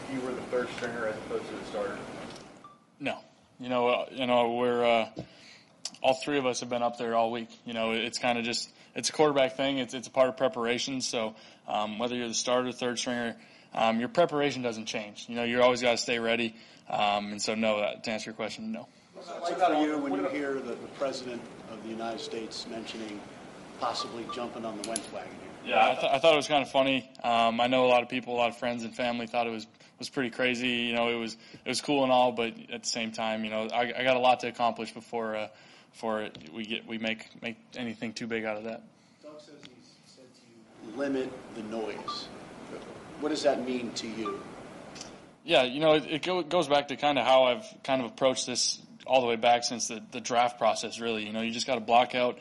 if you were the third stringer as opposed to the starter? No. We're all three of us have been up there all week. It's kind of just it's a quarterback thing. It's a part of preparation. So whether you're the starter, third stringer, your preparation doesn't change. You're always got to stay ready. And so, no, to answer your question, no. What's it for you when you hear the President of the United States mentioning possibly jumping on the Wentz wagon here? Yeah, I thought it was kind of funny. I know a lot of people, a lot of friends and family thought it was pretty crazy. It was cool and all, but at the same time, I got a lot to accomplish before we make anything too big out of that. Doug says he said to you, limit the noise. What does that mean to you? Yeah, it goes back to kind of how I've kind of approached this all the way back since the draft process, really. You just got to block out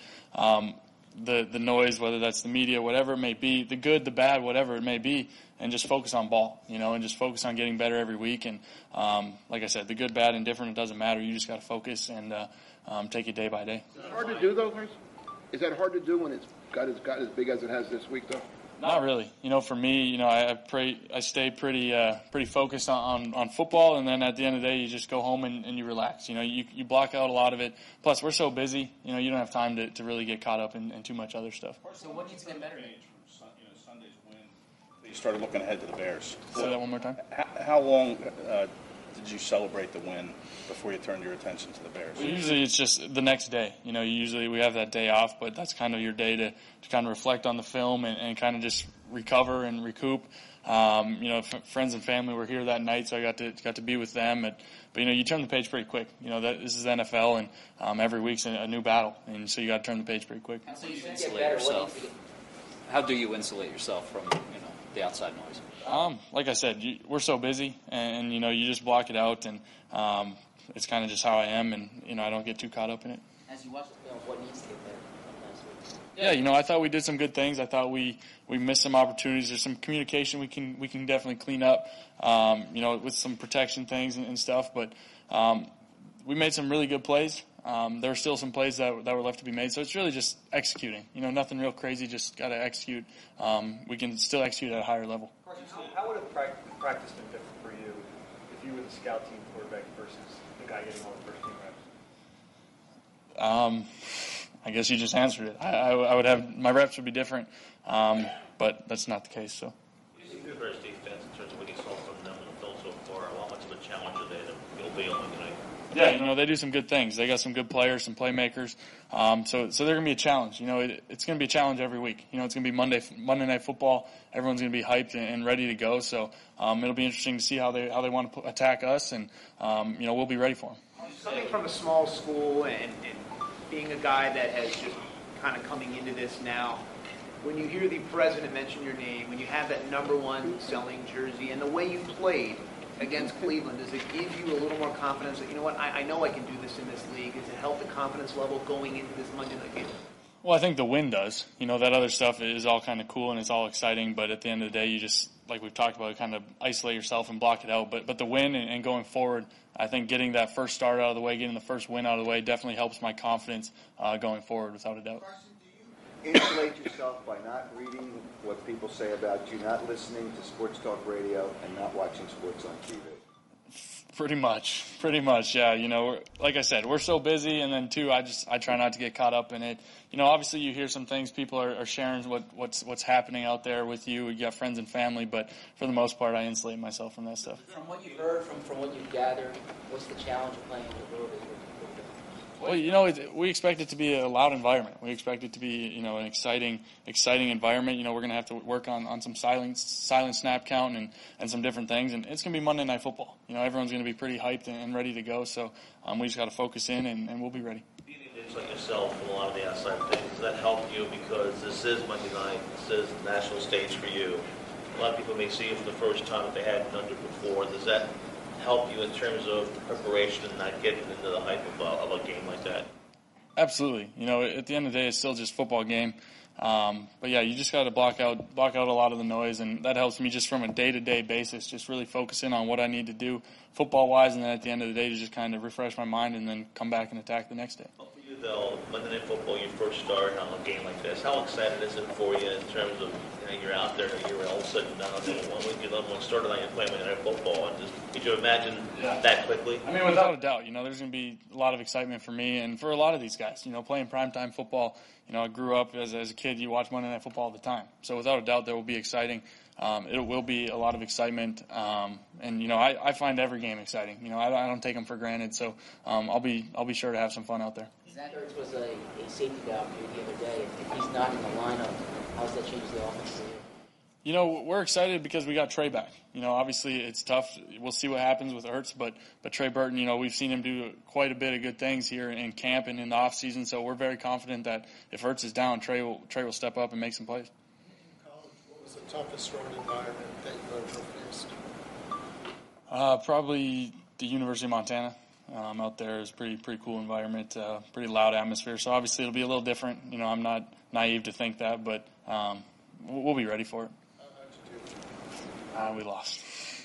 the noise, whether that's the media, whatever it may be, the good, the bad, whatever it may be, and just focus on ball, and just focus on getting better every week. And like I said, the good, bad, and different, it doesn't matter. You just got to focus and take it day by day. Is it hard to do, though, Chris? Is that hard to do when it's got as big as it has this week, though? Not really. For me, I stay pretty focused on football, and then at the end of the day, you just go home and you relax. You block out a lot of it. Plus, we're so busy, you don't have time to really get caught up in too much other stuff. So what needs to get better? Sunday's win, you started looking ahead to the Bears. Say that one more time. How long did you celebrate the win before you turned your attention to the Bears? Well, usually it's just the next day. Usually we have that day off, but that's kind of your day to kind of reflect on the film and kind of just recover and recoup. Friends and family were here that night, so I got to be with them. But you turn the page pretty quick. That this is NFL, and every week's a new battle, and so you got to turn the page pretty quick. How do you insulate yourself? How do you insulate yourself from the outside noise? Like I said, we're so busy, and you just block it out, and it's kind of just how I am, and I don't get too caught up in it. As you watch the film, what needs to get better last week? Yeah, I thought we did some good things. I thought we missed some opportunities. There's some communication we can definitely clean up, with some protection things and stuff. But we made some really good plays. There were still some plays that were left to be made. So it's really just executing. Nothing real crazy. Just got to execute. We can still execute at a higher level. How would have practice been different for you if you were the scout team quarterback versus the guy getting all the first team reps? I guess you just answered it. I would have my reps would be different, but that's not the case. So. You see the Bears defense in terms of what you saw from them in the film so far. How much of a challenge are they to you'll be on tonight? Yeah, they do some good things. They got some good players, some playmakers. So they're going to be a challenge. It's going to be a challenge every week. It's going to be Monday Night Football. Everyone's going to be hyped and ready to go. So it'll be interesting to see how they want to attack us, and we'll be ready for them. Coming from a small school and being a guy that has just kind of coming into this now, when you hear the president mention your name, when you have that #1 selling jersey, and the way you played against Cleveland, does it give you a little more confidence that, I know I can do this in this league? Does it help the confidence level going into this Monday night game? Well, I think the win does. That other stuff is all kind of cool and it's all exciting, but at the end of the day, you just, like we've talked about, kind of isolate yourself and block it out. But the win and going forward, I think getting that first start out of the way, getting the first win out of the way definitely helps my confidence going forward, without a doubt. Do you insulate yourself by not reading what people say about you, not listening to sports talk radio, and not watching sports on TV? Pretty much, yeah. Like I said, we're so busy, and then too, I try not to get caught up in it. Obviously you hear some things, people are sharing what's happening out there with you. You got friends and family, but for the most part, I insulate myself from that stuff. From what you've heard, from what you've gathered, what's the challenge of playing in the world? Well, we expect it to be a loud environment. We expect it to be, an exciting environment. We're going to have to work on some silent snap count and some different things. And it's going to be Monday Night Football. Everyone's going to be pretty hyped and ready to go. So we just got to focus in and we'll be ready. Being like yourself and a lot of the outside things, does that help you because this is Monday night, this is the national stage for you? A lot of people may see you for the first time if they hadn't done it before. Does that help you in terms of preparation and not getting into the hype of a game like that? Absolutely. At the end of the day, it's still just a football game. But yeah, you just got to block out a lot of the noise, and that helps me just from a day-to-day basis, just really focus in on what I need to do football-wise, and then at the end of the day, to just kind of refresh my mind and then come back and attack the next day. Well, for you, Phil, Monday Night Football, you first started on a game like this. How excited is it for you in terms of, you're out there, you're all sitting down, and 1 week, you're one started on, you're playing Monday Night Football, and just, could you imagine that quickly? I mean, without a doubt, there's going to be a lot of excitement for me and for a lot of these guys. Playing primetime football, I grew up as a kid, you watch Monday Night Football all the time. So without a doubt, there will be exciting. It will be a lot of excitement. And I find every game exciting. I don't take them for granted. So I'll be sure to have some fun out there. Zach Ertz was a safety valve for you the other day. If he's not in the lineup, how does that change the offense for you? We're excited because we got Trey back. Obviously it's tough. We'll see what happens with Ertz, but Trey Burton, we've seen him do quite a bit of good things here in camp and in the off season. So we're very confident that if Ertz is down, Trey will step up and make some plays. What was the toughest road environment that you ever faced? Probably the University of Montana. Out there is pretty cool environment, pretty loud atmosphere. So obviously it'll be a little different. I'm not naive to think that, but we'll be ready for it. We lost.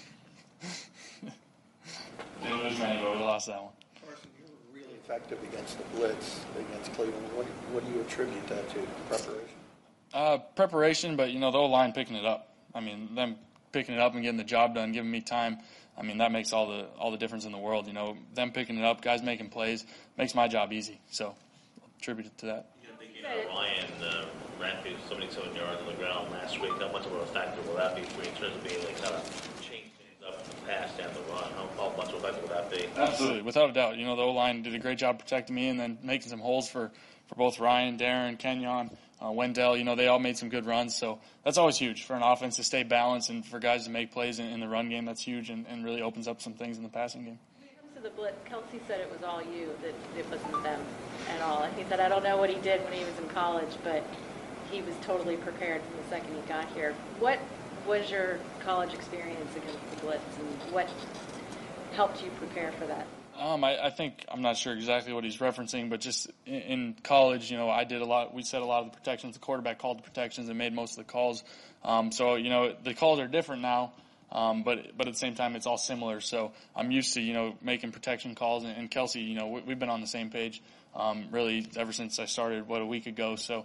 It was many, but we lost that one. Carson, you were really effective against the blitz against Cleveland. What do you attribute that to? Preparation? Preparation, but the O-line picking it up. I mean, them picking it up and getting the job done, giving me time. I mean, that makes all the difference in the world. Them picking it up, guys making plays, makes my job easy. So, attribute it to that. Ryan ran through 77 yards on the ground last week. How much of a factor will that be for you in terms of being able to kind of change things up, pass down the run? How much of a factor will that be? Absolutely, without a doubt. The O-line did a great job protecting me and then making some holes for both Ryan, Darren, Kenyon, Wendell. They all made some good runs. So that's always huge for an offense to stay balanced and for guys to make plays in the run game. That's huge and really opens up some things in the passing game. When it comes to the blitz, Kelsey said it was all you, that it wasn't them at all. He said, I don't know what he did when he was in college, but he was totally prepared from the second he got here. What was your college experience against the blitz, and what helped you prepare for that? I think, I'm not sure exactly what he's referencing, but just in college, I did a lot. We set a lot of the protections. The quarterback called the protections and made most of the calls. So the calls are different now, but at the same time, it's all similar. So I'm used to, making protection calls. And Kelsey, we've been on the same page really ever since I started, a week ago. So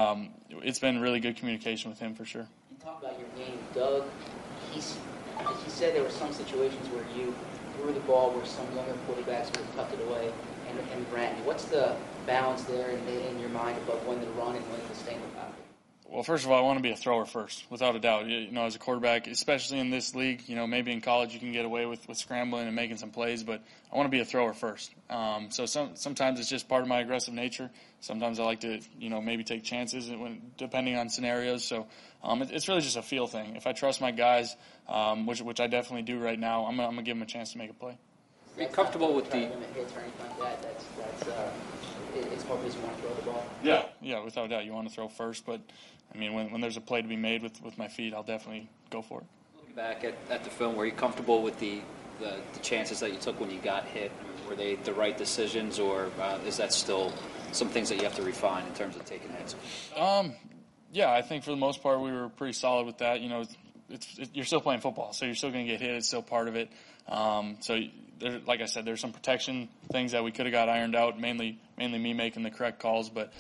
it's been really good communication with him for sure. You talk about your game, Doug. He said there were some situations where you threw the ball where some younger quarterbacks would have tucked it away and ran. What's the balance there in your mind about when to run and when to stay in the pocket? Well, first of all, I want to be a thrower first, without a doubt. As a quarterback, especially in this league, maybe in college you can get away with scrambling and making some plays, but I want to be a thrower first. So sometimes it's just part of my aggressive nature. Sometimes I like to, maybe take chances depending on scenarios. So it's really just a feel thing. If I trust my guys, which I definitely do right now, I'm gonna give them a chance to make a play. Are you comfortable with the hits or anything like that? It's more because you want to throw the ball. Yeah, without a doubt, you want to throw first, but I mean, when there's a play to be made with my feet, I'll definitely go for it. Looking back at the film, were you comfortable with the chances that you took when you got hit? I mean, were they the right decisions, or is that still some things that you have to refine in terms of taking hits? Yeah, I think for the most part we were pretty solid with that. You're still playing football, so you're still going to get hit. It's still part of it. So, like I said, there's some protection things that we could have got ironed out. Mainly me making the correct calls, but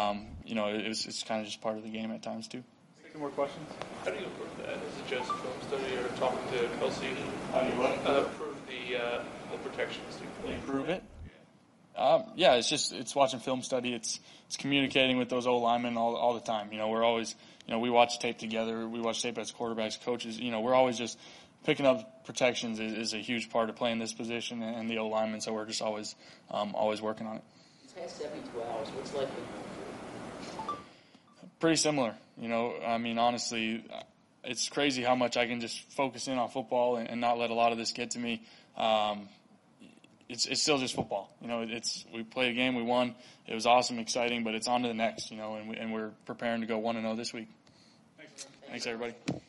it's kind of just part of the game at times too. Any more questions? How do you improve that? Is it just film study or talking to Kelsey? How do you what? Improve the protections? Improve it? Yeah, it's watching film study. It's communicating with those O linemen all the time. We're always, we watch tape together. We watch tape as quarterbacks, coaches. We're always just picking up protections is a huge part of playing this position and the O linemen. So we're just always working on it. Past 72 hours, what's life been like for you? Pretty similar. I mean, honestly, it's crazy how much I can just focus in on football and not let a lot of this get to me. It's still just football. We played a game, we won. It was awesome, exciting, but it's on to the next, and we're preparing to go 1-0 this week. Thanks everybody.